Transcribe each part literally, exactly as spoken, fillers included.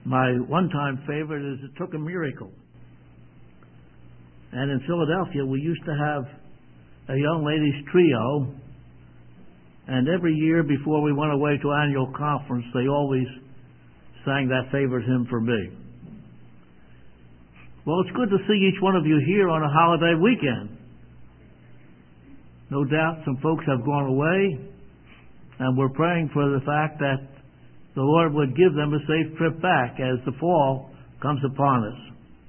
My one-time favorite is It Took a Miracle. And in Philadelphia, we used to have a young ladies trio, and every year before we went away to annual conference, they always sang that favorite hymn for me. Well, it's good to see each one of you here on a holiday weekend. No doubt some folks have gone away, and we're praying for the fact that the Lord would give them a safe trip back as the fall comes upon us.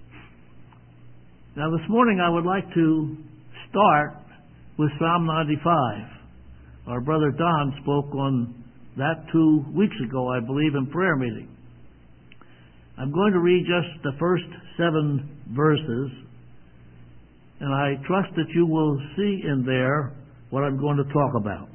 Now, this morning I would like to start with Psalm ninety-five. Our brother Don spoke on that two weeks ago, I believe, in prayer meeting. I'm going to read just the first seven verses, and I trust that you will see in there what I'm going to talk about.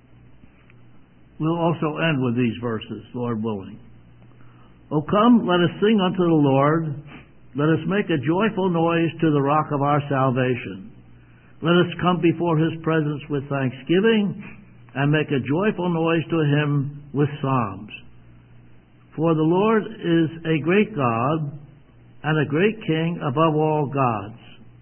We'll also end with these verses, Lord willing. O come, let us sing unto the Lord. Let us make a joyful noise to the rock of our salvation. Let us come before his presence with thanksgiving and make a joyful noise to him with psalms. For the Lord is a great God and a great King above all gods.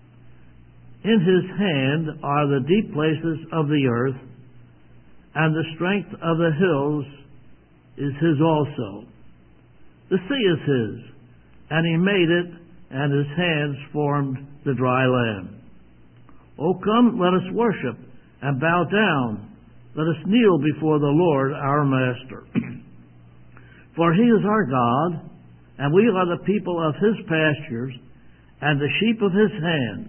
In his hand are the deep places of the earth, and the strength of the hills is his also. The sea is his, and he made it, and his hands formed the dry land. O come, let us worship and bow down. Let us kneel before the Lord our Master. For he is our God, and we are the people of his pastures and the sheep of his hands.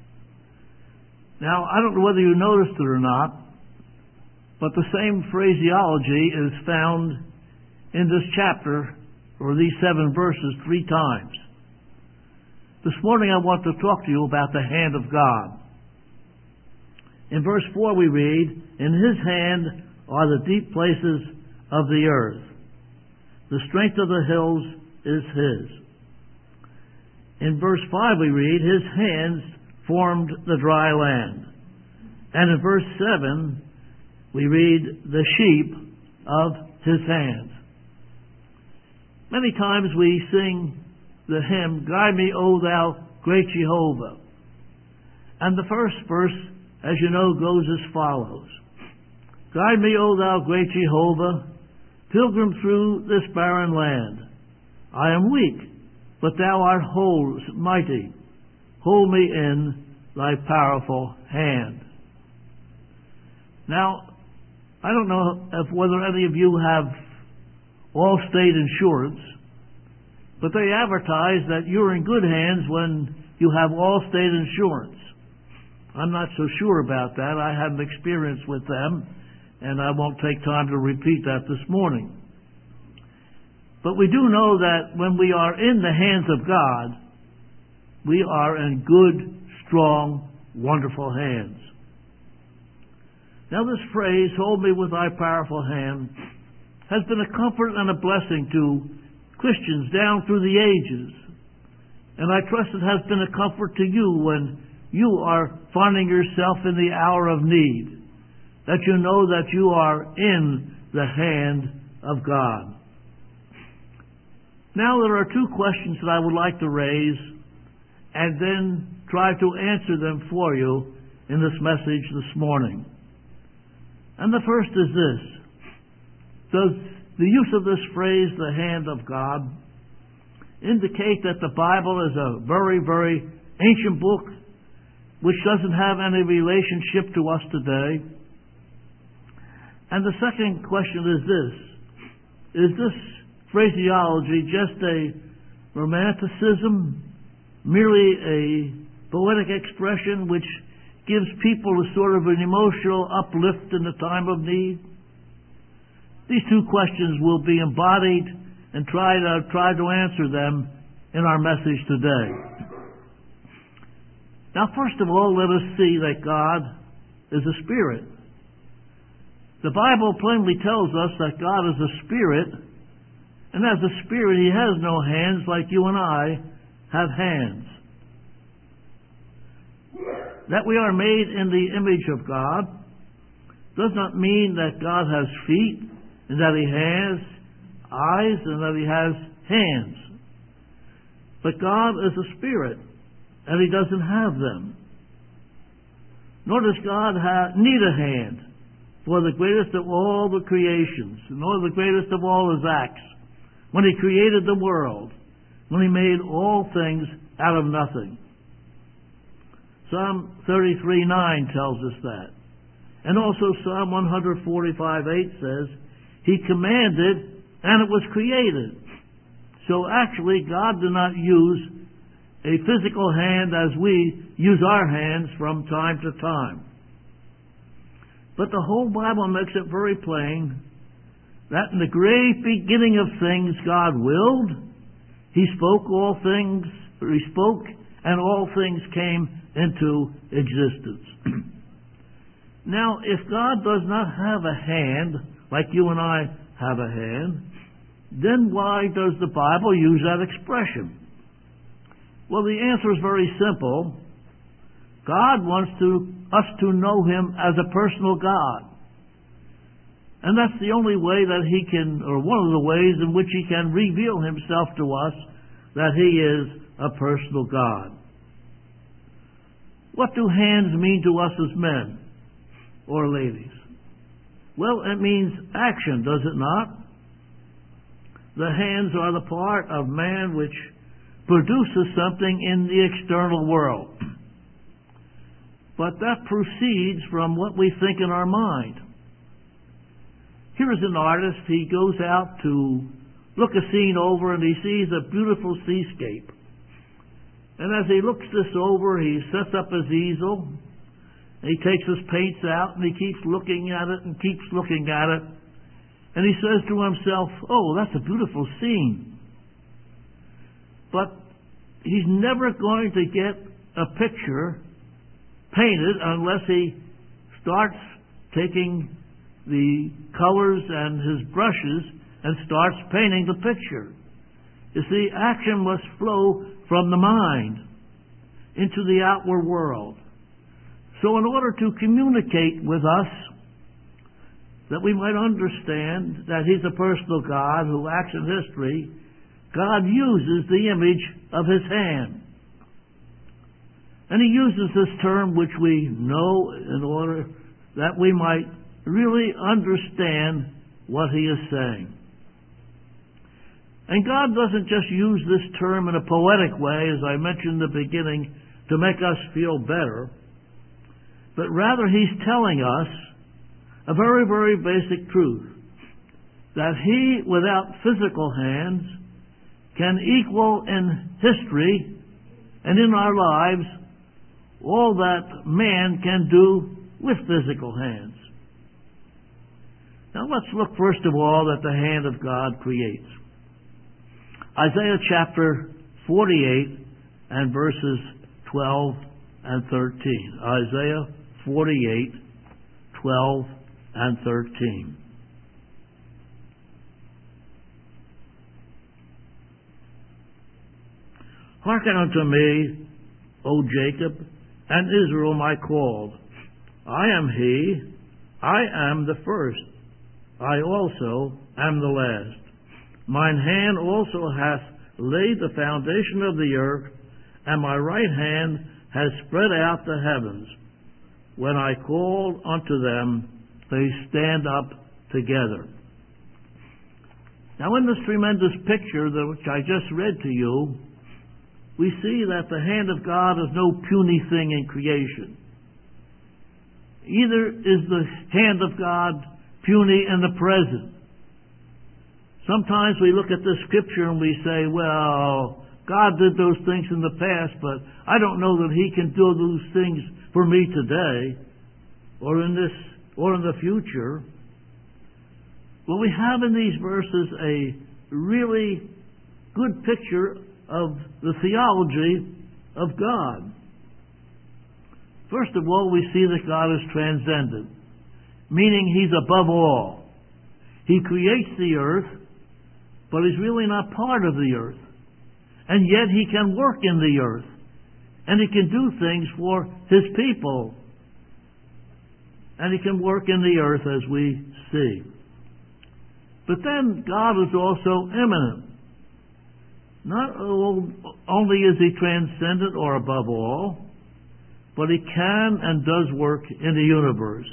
Now, I don't know whether you noticed it or not, but the same phraseology is found in this chapter, or these seven verses, three times. This morning I want to talk to you about the hand of God. In verse four we read, in his hand are the deep places of the earth. The strength of the hills is his. In verse five we read, his hands formed the dry land. And in verse seven we read, the sheep of his hands. Many times we sing the hymn, Guide me, O thou great Jehovah. And the first verse, as you know, goes as follows. Guide me, O thou great Jehovah, pilgrim through this barren land. I am weak, but thou art whole, mighty. Hold me in thy powerful hand. Now, I don't know if whether any of you have Allstate insurance, but they advertise that you're in good hands when you have Allstate insurance. I'm not so sure about that. I haven't experience with them, and I won't take time to repeat that this morning. But we do know that when we are in the hands of God, we are in good, strong, wonderful hands. Now this phrase, hold me with thy powerful hand, has been a comfort and a blessing to Christians down through the ages. And I trust it has been a comfort to you when you are finding yourself in the hour of need, that you know that you are in the hand of God. Now there are two questions that I would like to raise and then try to answer them for you in this message this morning. And the first is this. Does the use of this phrase, the hand of God, indicate that the Bible is a very, very ancient book which doesn't have any relationship to us today? And the second question is this. Is this phraseology just a romanticism, merely a poetic expression which gives people a sort of an emotional uplift in the time of need? These two questions will be embodied and try to, try to answer them in our message today. Now, first of all, let us see that God is a spirit. The Bible plainly tells us that God is a spirit, and as a spirit, he has no hands like you and I have hands. That we are made in the image of God does not mean that God has feet and that he has eyes and that he has hands. But God is a spirit, and he doesn't have them. Nor does God have, need a hand for the greatest of all the creations, nor the greatest of all his acts, when he created the world, when he made all things out of nothing. Psalm thirty-three nine tells us that. And also Psalm one forty-five eight says, he commanded and it was created. So actually God did not use a physical hand as we use our hands from time to time. But the whole Bible makes it very plain that in the great beginning of things God willed, he spoke all things, or he spoke and all things came into existence. Now, if God does not have a hand, like you and I have a hand, then why does the Bible use that expression? Well, the answer is very simple. God wants to, us to know him as a personal God. And that's the only way that he can, or one of the ways in which he can reveal himself to us, that he is a personal God. What do hands mean to us as men or ladies? Well, it means action, does it not? The hands are the part of man which produces something in the external world. But that proceeds from what we think in our mind. Here is an artist. He goes out to look a scene over and he sees a beautiful seascape. And as he looks this over, he sets up his easel. And he takes his paints out and he keeps looking at it and keeps looking at it. And he says to himself, oh, that's a beautiful scene. But he's never going to get a picture painted unless he starts taking the colors and his brushes and starts painting the picture. You see, action must flow from the mind into the outward world. So in order to communicate with us, that we might understand that he's a personal God who acts in history, God uses the image of his hand. And he uses this term which we know in order that we might really understand what he is saying. And God doesn't just use this term in a poetic way, as I mentioned in the beginning, to make us feel better, but rather he's telling us a very, very basic truth, that he, without physical hands, can equal in history and in our lives all that man can do with physical hands. Now let's look first of all at the hand of God creates. Isaiah chapter forty-eight and verses twelve and thirteen. Isaiah forty-eight, twelve and thirteen. Hearken unto me, O Jacob, and Israel my called. I am he, I am the first, I also am the last. Mine hand also hath laid the foundation of the earth, and my right hand has spread out the heavens. When I called unto them, they stand up together. Now in this tremendous picture that which I just read to you, we see that the hand of God is no puny thing in creation. Either is the hand of God puny in the present. Sometimes we look at this scripture and we say, well, God did those things in the past, but I don't know that he can do those things for me today or in this or in the future. Well, we have in these verses a really good picture of the theology of God. First of all, we see that God is transcendent, meaning he's above all. He creates the earth, but he's really not part of the earth. And yet he can work in the earth, and he can do things for his people. And he can work in the earth as we see. But then God is also immanent. Not only is He transcendent or above all, but He can and does work in the universe.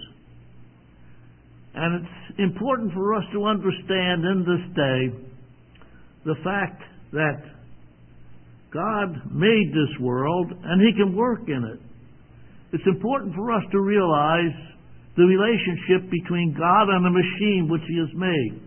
And it's important for us to understand in this day the fact that God made this world and He can work in it. It's important for us to realize the relationship between God and the machine which He has made.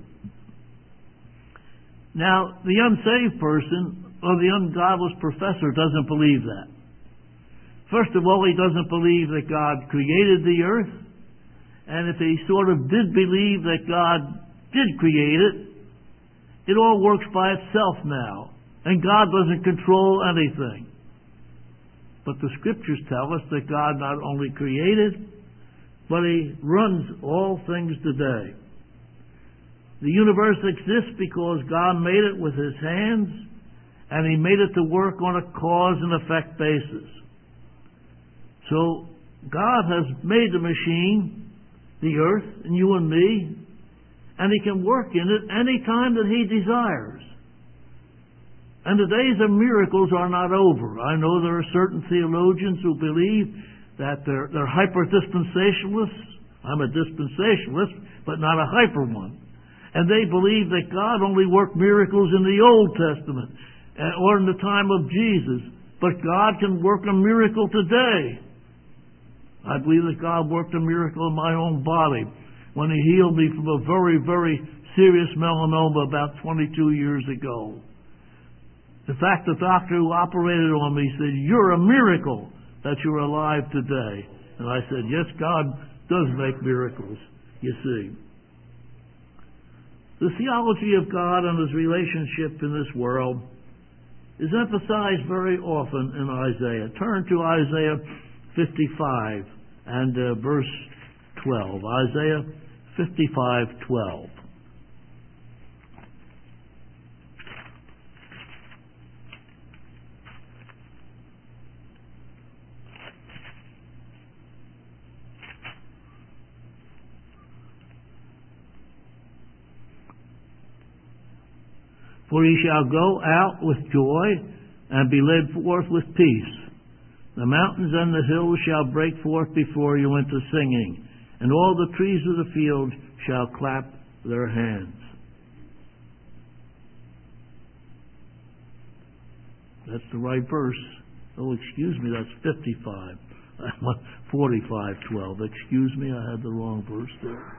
Now, the unsaved person or the ungodless professor doesn't believe that. First of all, he doesn't believe that God created the earth. And if he sort of did believe that God did create it, it all works by itself now. And God doesn't control anything. But the Scriptures tell us that God not only created, but He runs all things today. The universe exists because God made it with His hands, and He made it to work on a cause and effect basis. So God has made the machine, the earth, and you and me, and He can work in it any time that He desires. And the days of miracles are not over. I know there are certain theologians who believe that they're, they're hyper-dispensationalists. I'm a dispensationalist, but not a hyper one. And they believe that God only worked miracles in the Old Testament or in the time of Jesus. But God can work a miracle today. I believe that God worked a miracle in my own body when He healed me from a very, very serious melanoma about twenty-two years ago. In fact, the doctor who operated on me said, "You're a miracle that you're alive today." And I said, "Yes, God does make miracles, you see." The theology of God and His relationship in this world is emphasized very often in Isaiah. Turn to Isaiah fifty-five and uh, verse twelve. Isaiah fifty-five twelve. For He shall go out with joy and be led forth with peace. The mountains and the hills shall break forth before you into singing, and all the trees of the field shall clap their hands. That's the right verse. Oh, excuse me, that's fifty-five. forty-five twelve. Excuse me, I had the wrong verse there.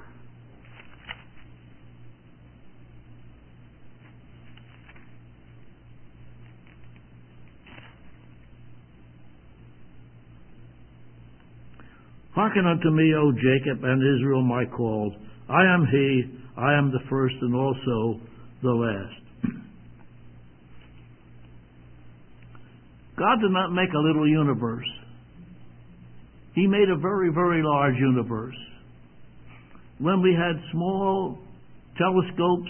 Hearken unto me, O Jacob, and Israel my called. I am He, I am the first and also the last. God did not make a little universe. He made a very, very large universe. When we had small telescopes,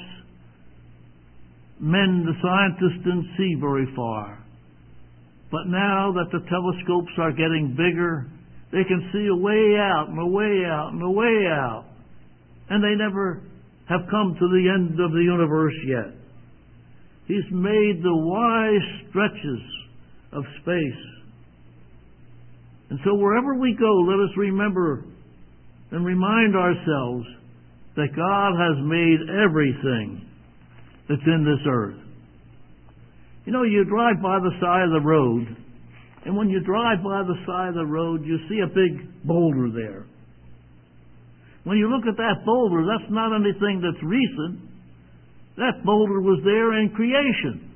men, the scientists, didn't see very far. But now that the telescopes are getting bigger, they can see a way out and a way out and a way out. And they never have come to the end of the universe yet. He's made the wide stretches of space. And so wherever we go, let us remember and remind ourselves that God has made everything that's in this earth. You know, you drive by the side of the road, and when you drive by the side of the road, you see a big boulder there. When you look at that boulder, that's not anything that's recent. That boulder was there in creation.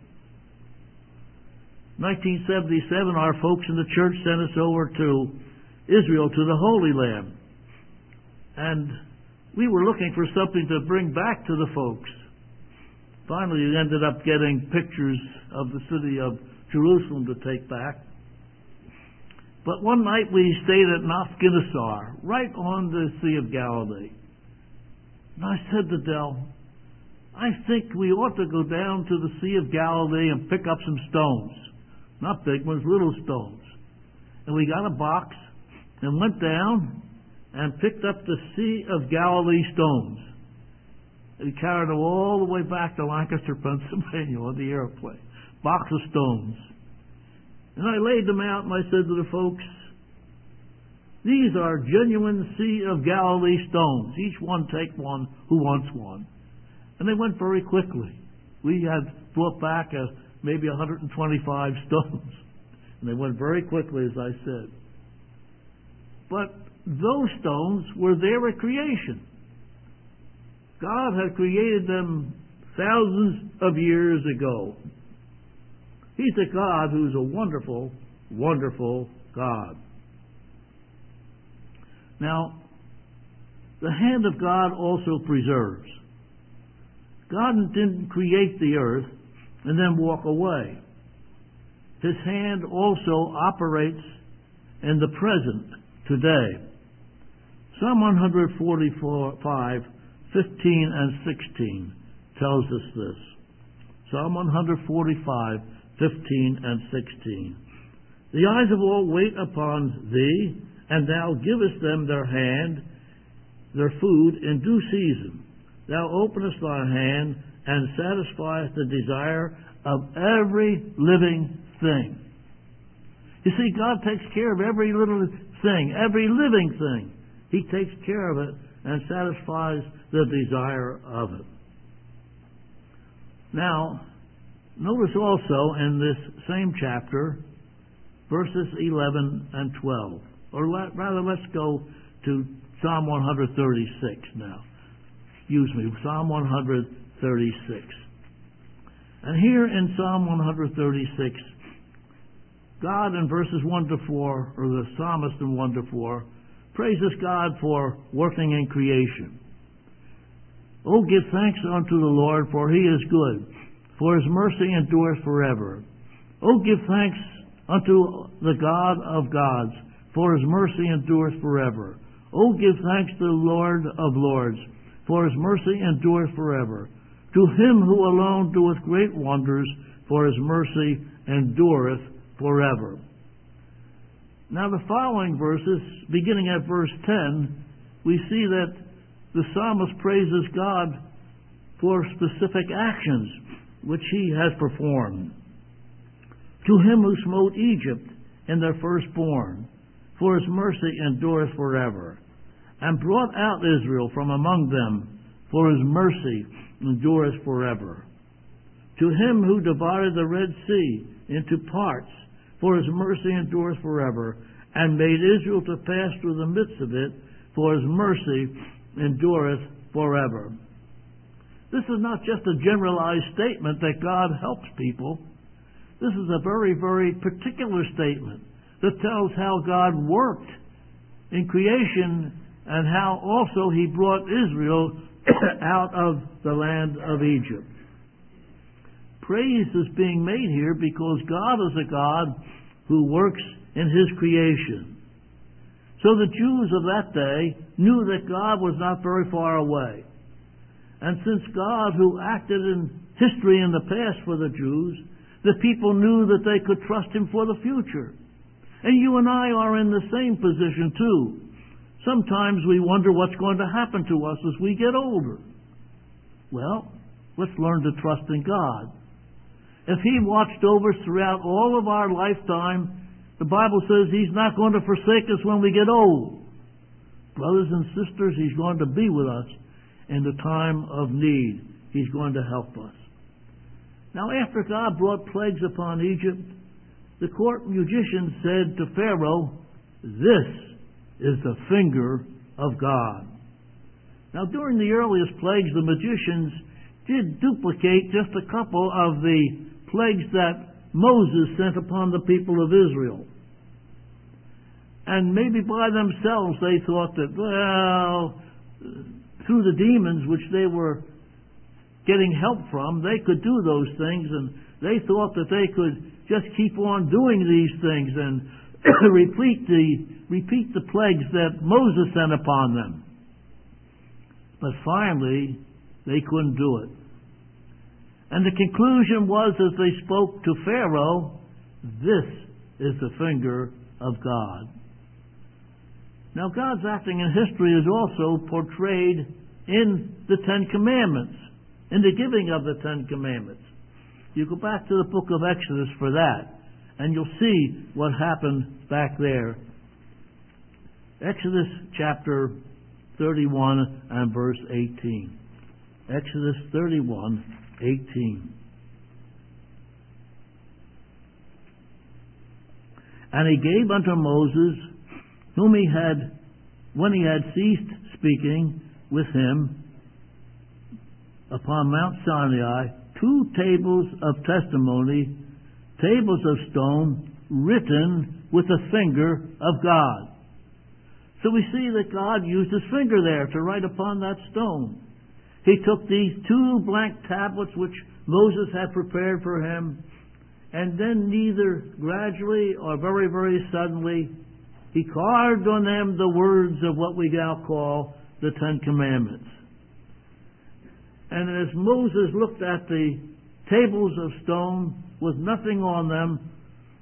nineteen seventy-seven, our folks in the church sent us over to Israel, to the Holy Land. And we were looking for something to bring back to the folks. Finally, we ended up getting pictures of the city of Jerusalem to take back. But one night we stayed at Naphginisar, right on the Sea of Galilee. And I said to Del, I think we ought to go down to the Sea of Galilee and pick up some stones. Not big ones, little stones. And we got a box and went down and picked up the Sea of Galilee stones. He carried them all the way back to Lancaster, Pennsylvania on the airplane. Box of stones. And I laid them out and I said to the folks, these are genuine Sea of Galilee stones. Each one take one who wants one. And they went very quickly. We had brought back a, maybe one hundred twenty-five stones. And they went very quickly, as I said. But those stones were there at creation. God had created them thousands of years ago. He's a God who's a wonderful, wonderful God. Now, the hand of God also preserves. God didn't create the earth and then walk away. His hand also operates in the present, today. Psalm one forty-five, fifteen and sixteen tells us this. Psalm one forty-five, fifteen and sixteen. The eyes of all wait upon thee, and thou givest them their hand, their food in due season. Thou openest thy hand and satisfiest the desire of every living thing. You see, God takes care of every little thing, every living thing. He takes care of it and satisfies the desire of it. Now, notice also in this same chapter, verses eleven and twelve. Or let, rather, let's go to Psalm one thirty-six now. Excuse me, Psalm one thirty-six. And here in Psalm one thirty-six, God in verses one to four, or the psalmist in one to four, praises God for working in creation. Oh, give thanks unto the Lord, for he is good, for his mercy endures forever. Oh, give thanks unto the God of gods, for his mercy endures forever. Oh, give thanks to the Lord of lords, for his mercy endures forever. To him who alone doeth great wonders, for his mercy endureth forever. Now the following verses, beginning at verse ten, we see that the psalmist praises God for specific actions which he has performed. To him who smote Egypt in their firstborn, for his mercy endureth forever, and brought out Israel from among them, for his mercy endureth forever. To him who divided the Red Sea into parts, for his mercy endureth forever, and made Israel to pass through the midst of it, for his mercy endureth forever. This is not just a generalized statement that God helps people. This is a very, very particular statement that tells how God worked in creation and how also he brought Israel out of the land of Egypt. Praise is being made here because God is a God who works in his creation. So the Jews of that day knew that God was not very far away. And since God, who acted in history in the past for the Jews, the people knew that they could trust him for the future. And you and I are in the same position too. Sometimes we wonder what's going to happen to us as we get older. Well, let's learn to trust in God. If he watched over us throughout all of our lifetime, the Bible says he's not going to forsake us when we get old. Brothers and sisters, he's going to be with us in the time of need. He's going to help us. Now, after God brought plagues upon Egypt, the court musicians said to Pharaoh, "This is the finger of God." Now, during the earliest plagues, the magicians did duplicate just a couple of the plagues that Moses sent upon the people of Israel. And maybe by themselves they thought that, well, through the demons which they were getting help from, they could do those things, and they thought that they could just keep on doing these things and repeat the repeat the plagues that Moses sent upon them. But finally, they couldn't do it. And the conclusion was, as they spoke to Pharaoh, "This is the finger of God." Now, God's acting in history is also portrayed in the Ten Commandments, in the giving of the Ten Commandments. You go back to the book of Exodus for that, and you'll see what happened back there. Exodus chapter thirty-one and verse eighteen. Exodus thirty-one, eighteen. And he gave unto Moses, whom he had, when he had ceased speaking with him upon Mount Sinai, two tables of testimony, tables of stone, written with the finger of God. So we see that God used his finger there to write upon that stone. He took these two blank tablets which Moses had prepared for him, and then neither gradually or very, very suddenly, he carved on them the words of what we now call the Ten Commandments. And as Moses looked at the tables of stone with nothing on them,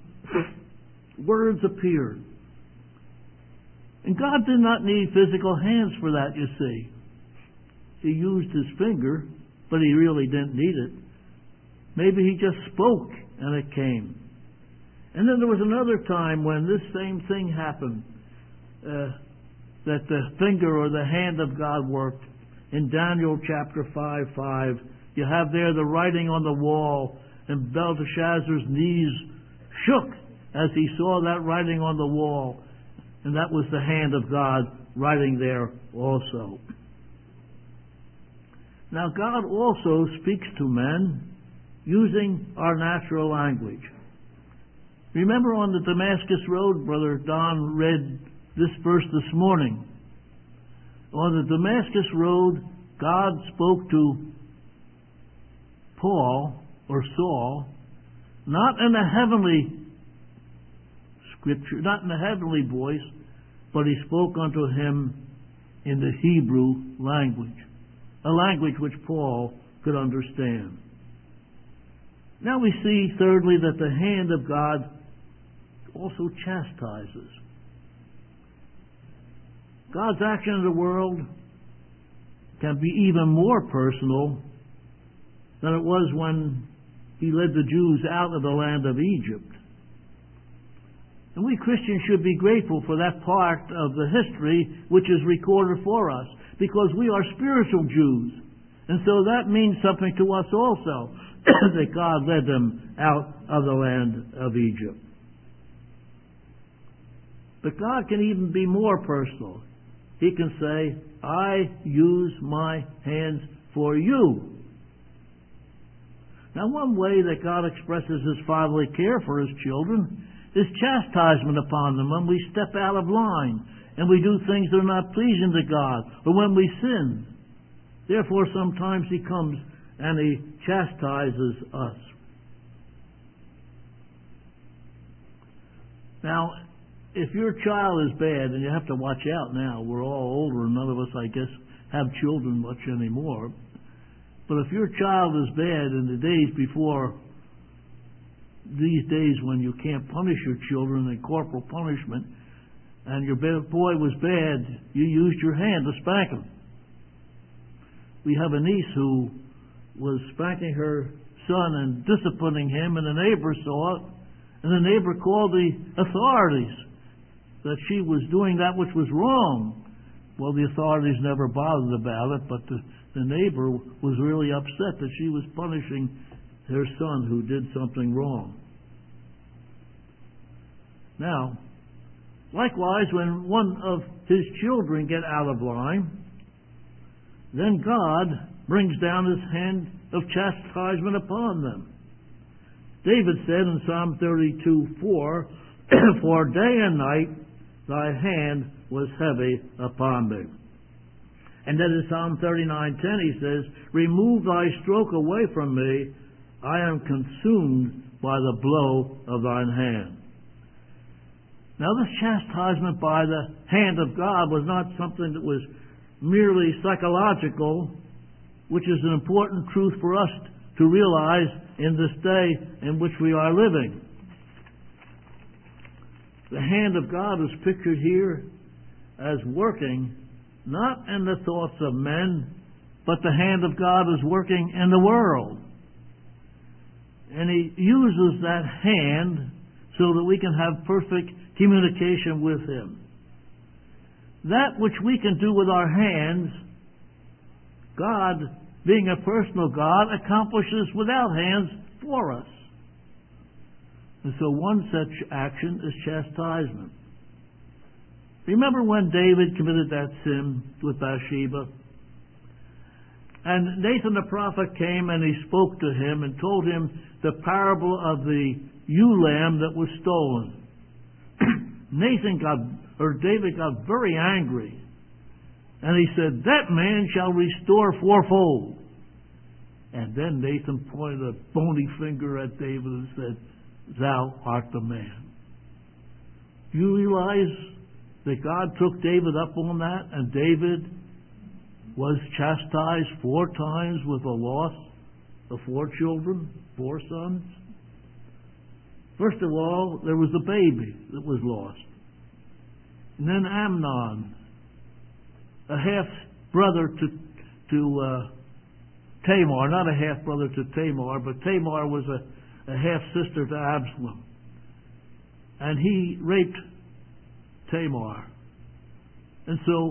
words appeared. And God did not need physical hands for that, you see. He used his finger, but he really didn't need it. Maybe he just spoke and it came. And then there was another time when this same thing happened, uh, that the finger or the hand of God worked. In Daniel chapter five, five, you have there the writing on the wall, and Belteshazzar's knees shook as he saw that writing on the wall. And that was the hand of God writing there also. Now God also speaks to men using our natural language. Remember on the Damascus Road, Brother Don read this verse this morning. On the Damascus Road, God spoke to Paul, or Saul, not in a heavenly scripture, not in a heavenly voice, but he spoke unto him in the Hebrew language, a language which Paul could understand. Now we see, thirdly, that the hand of God also chastises. God's action in the world can be even more personal than it was when he led the Jews out of the land of Egypt. And we Christians should be grateful for that part of the history which is recorded for us, because we are spiritual Jews. And so that means something to us also, that God led them out of the land of Egypt. But God can even be more personal. He can say, I use my hands for you. Now, one way that God expresses his fatherly care for his children is chastisement upon them when we step out of line and we do things that are not pleasing to God, or when we sin. Therefore, sometimes he comes and he chastises us. Now, if your child is bad, and you have to watch out now, we're all older and none of us, I guess, have children much anymore. But if your child is bad in the days before these days when you can't punish your children in corporal punishment, and your boy was bad, you used your hand to spank him. We have a niece who was spanking her son and disciplining him, and the neighbor saw it, and the neighbor called the authorities that she was doing that which was wrong. Well, the authorities never bothered about it, but the, the neighbor was really upset that she was punishing her son who did something wrong. Now, likewise, when one of his children get out of line, then God brings down his hand of chastisement upon them. David said in Psalm thirty-two, four, for day and night thy hand was heavy upon me. And then in Psalm thirty-nine, ten he says, remove thy stroke away from me, I am consumed by the blow of thine hand. Now this chastisement by the hand of God was not something that was merely psychological, which is an important truth for us to realize in this day in which we are living. The hand of God is pictured here as working not in the thoughts of men, but the hand of God is working in the world. And He uses that hand so that we can have perfect communication with Him. That which we can do with our hands, God, being a personal God, accomplishes without hands for us. And so one such action is chastisement. Remember when David committed that sin with Bathsheba? And Nathan the prophet came and he spoke to him and told him the parable of the ewe lamb that was stolen. Nathan got, or David got very angry. And he said, that man shall restore fourfold. And then Nathan pointed a bony finger at David and said, thou art the man. You realize that God took David up on that, and David was chastised four times with the loss of four children, four sons? First of all, there was a baby that was lost. And then Amnon, a half-brother to, to uh, Tamar, not a half-brother to Tamar, but Tamar was a, a half-sister to Absalom. And he raped Tamar. And so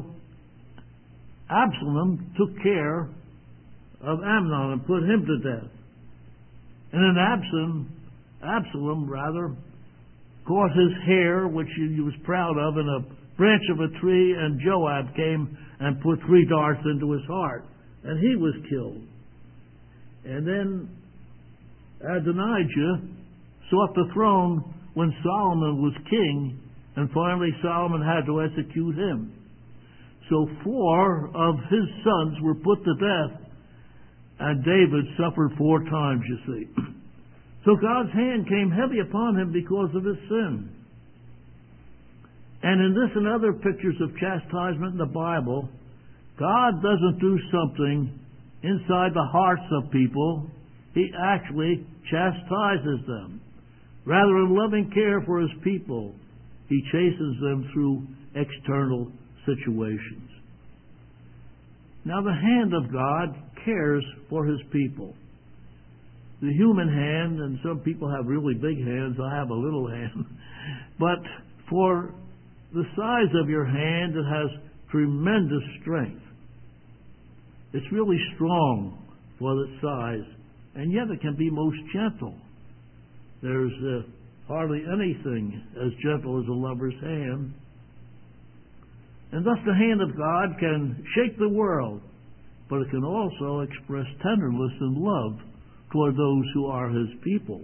Absalom took care of Amnon and put him to death. And then Absalom, Absalom rather, caught his hair, which he, he was proud of, in a branch of a tree, and Joab came and put three darts into his heart, and he was killed. And then Adonijah sought the throne when Solomon was king, and finally Solomon had to execute him. So four of his sons were put to death, and David suffered four times, you see. So God's hand came heavy upon him because of his sin. And in this and other pictures of chastisement in the Bible, God doesn't do something inside the hearts of people. He actually chastises them. Rather, in loving care for His people, He chases them through external situations. Now, the hand of God cares for His people. The human hand, and some people have really big hands, I have a little hand, but for the size of your hand, it has tremendous strength. It's really strong for its size, and yet it can be most gentle. There's uh, hardly anything as gentle as a lover's hand. And thus the hand of God can shake the world, but it can also express tenderness and love toward those who are His people.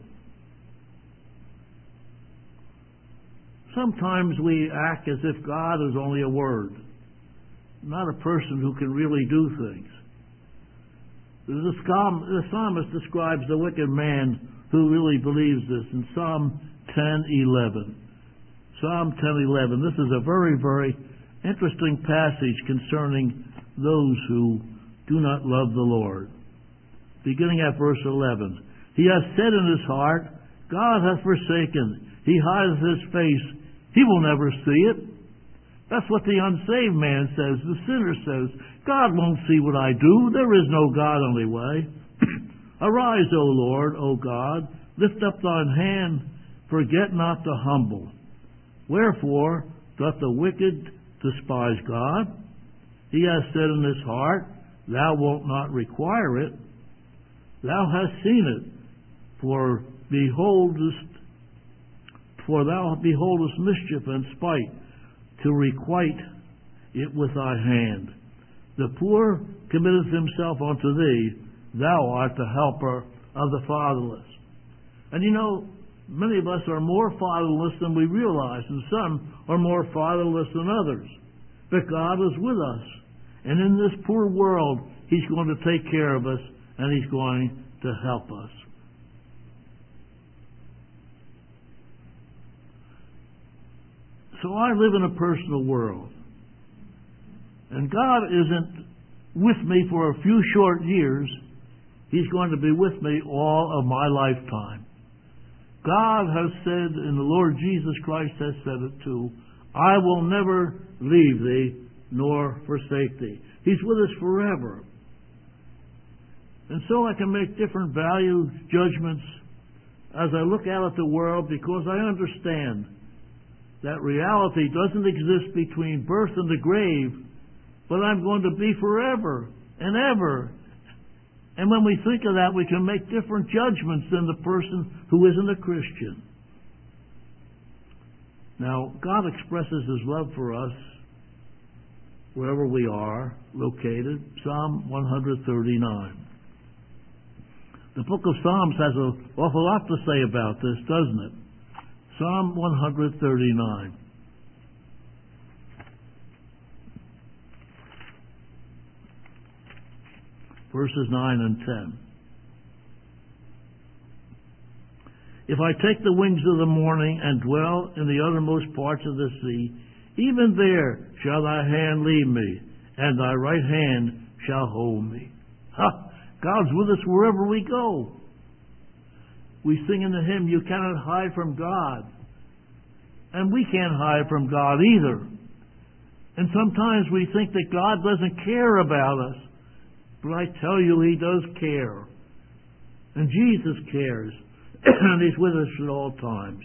Sometimes we act as if God is only a word, not a person who can really do things. The psalmist describes the wicked man who really believes this in Psalm ten eleven. Psalm ten eleven. This is a very, very interesting passage concerning those who do not love the Lord. Beginning at verse eleven. He has said in his heart, God hath forsaken. He hideth his face. He will never see it. That's what the unsaved man says. The sinner says, God won't see what I do. There is no God only way. Arise, O Lord, O God. Lift up thine hand. Forget not the humble. Wherefore doth the wicked despise God? He has said in his heart, Thou wilt not require it. Thou hast seen it, for beholdest, for thou beholdest mischief and spite, to requite it with thy hand. The poor committeth himself unto thee, thou art the helper of the fatherless. And you know, many of us are more fatherless than we realize, and some are more fatherless than others. But God is with us. And in this poor world, He's going to take care of us, and He's going to help us. So I live in a personal world. And God isn't with me for a few short years. He's going to be with me all of my lifetime. God has said, and the Lord Jesus Christ has said it too, I will never leave thee nor forsake thee. He's with us forever. And so I can make different value judgments as I look out at the world, because I understand that reality doesn't exist between birth and the grave, but I'm going to be forever and ever. And when we think of that, we can make different judgments than the person who isn't a Christian. Now, God expresses His love for us wherever we are located. Psalm one thirty-nine. The book of Psalms has an awful lot to say about this, doesn't it? Psalm one thirty-nine. Verses nine and ten. If I take the wings of the morning and dwell in the uttermost parts of the sea, even there shall thy hand lead me, and thy right hand shall hold me. Ha! God's with us wherever we go. We sing in the hymn, you cannot hide from God. And we can't hide from God either. And sometimes we think that God doesn't care about us. But I tell you, He does care. And Jesus cares. And He's with us at all times.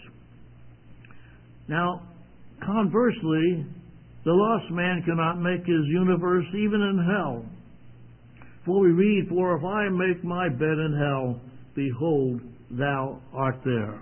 Now, conversely, the lost man cannot make his universe even in hell. For we read, for if I make my bed in hell, behold, thou art there.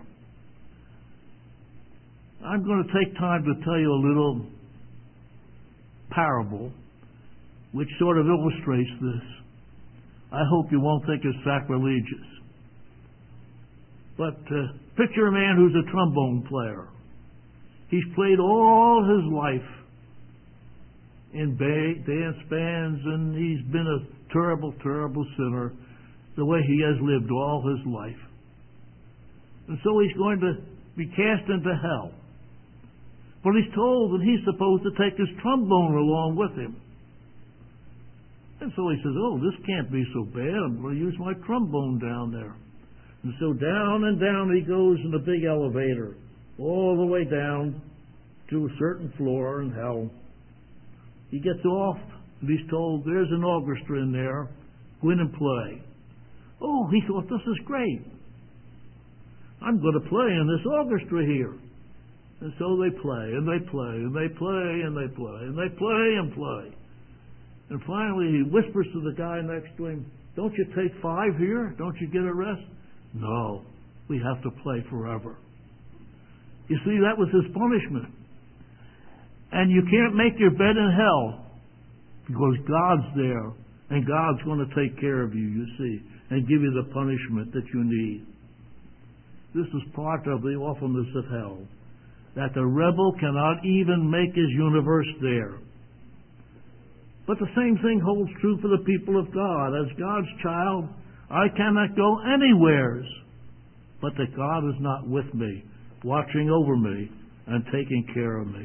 I'm going to take time to tell you a little parable which sort of illustrates this. I hope you won't think it's sacrilegious. But uh, picture a man who's a trombone player. He's played all his life in ba- dance bands, and he's been a terrible, terrible sinner the way he has lived all his life. And so he's going to be cast into hell. But he's told that he's supposed to take his trombone along with him. And so he says, oh, this can't be so bad. I'm going to use my trombone down there. And so down and down he goes in a big elevator, all the way down to a certain floor in hell. He gets off, and he's told, there's an orchestra in there. Go in and play. Oh, he thought, this is great. I'm going to play in this orchestra here. And so they play, and they play, and they play, and they play, and they play and play. And finally he whispers to the guy next to him, don't you take five here? Don't you get a rest? No, we have to play forever. You see, that was his punishment. And you can't make your bed in hell, because God's there, and God's going to take care of you, you see, and give you the punishment that you need. This is part of the awfulness of hell, that the rebel cannot even make his universe there. But the same thing holds true for the people of God. As God's child, I cannot go anywheres, but that God is not with me, watching over me, and taking care of me.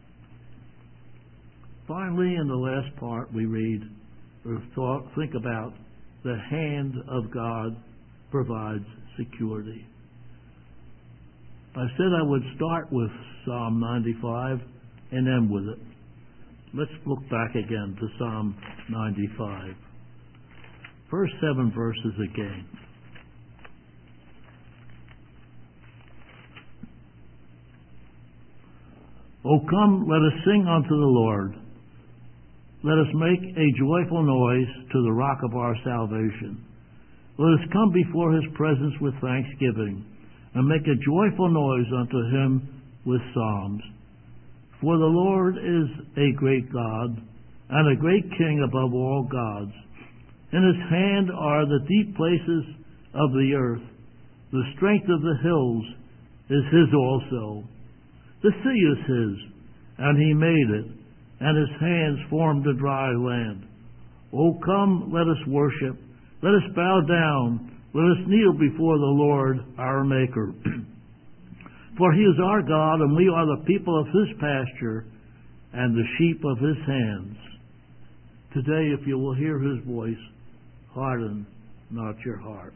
Finally, in the last part, we read, or thought, think about, the hand of God provides security. I said I would start with Psalm ninety-five and end with it. Let's look back again to Psalm ninety-five. First seven verses again. O come, let us sing unto the Lord. Let us make a joyful noise to the rock of our salvation. Let us come before His presence with thanksgiving, and make a joyful noise unto Him with psalms. For the Lord is a great God, and a great King above all gods. In His hand are the deep places of the earth. The strength of the hills is His also. The sea is His, and He made it, and His hands formed the dry land. O come, let us worship. Let us bow down. Let us kneel before the Lord our Maker. For He is our God, and we are the people of His pasture and the sheep of His hands. Today, if you will hear His voice, harden not your heart.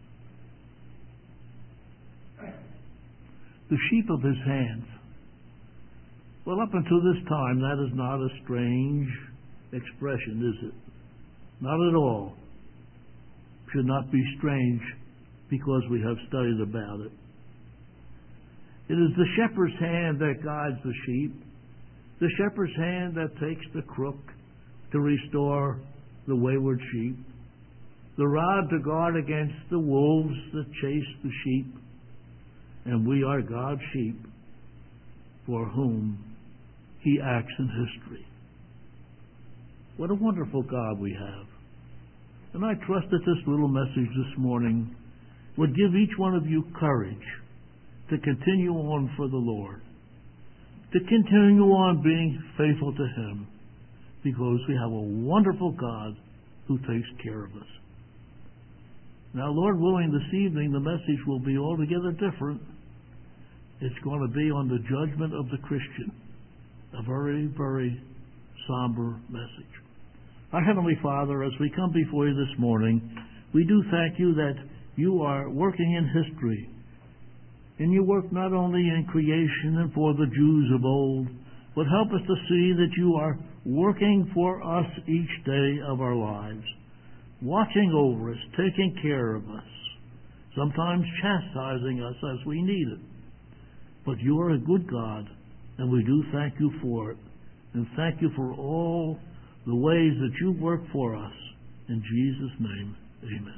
The sheep of His hands. Well, up until this time, that is not a strange expression, is it? Not at all. should not be strange because we have studied about it. It is the shepherd's hand that guides the sheep, the shepherd's hand that takes the crook to restore the wayward sheep, the rod to guard against the wolves that chase the sheep, and we are God's sheep for whom He acts in history. What a wonderful God we have. And I trust that this little message this morning would give each one of you courage to continue on for the Lord, to continue on being faithful to Him, because we have a wonderful God who takes care of us. Now, Lord willing, this evening the message will be altogether different. It's going to be on the judgment of the Christian, a very, very somber message. Our Heavenly Father, as we come before you this morning, we do thank you that you are working in history. And you work not only in creation and for the Jews of old, but help us to see that you are working for us each day of our lives, watching over us, taking care of us, sometimes chastising us as we need it. But you are a good God, and we do thank you for it. And thank you for all the ways that you work for us. In Jesus' name, amen.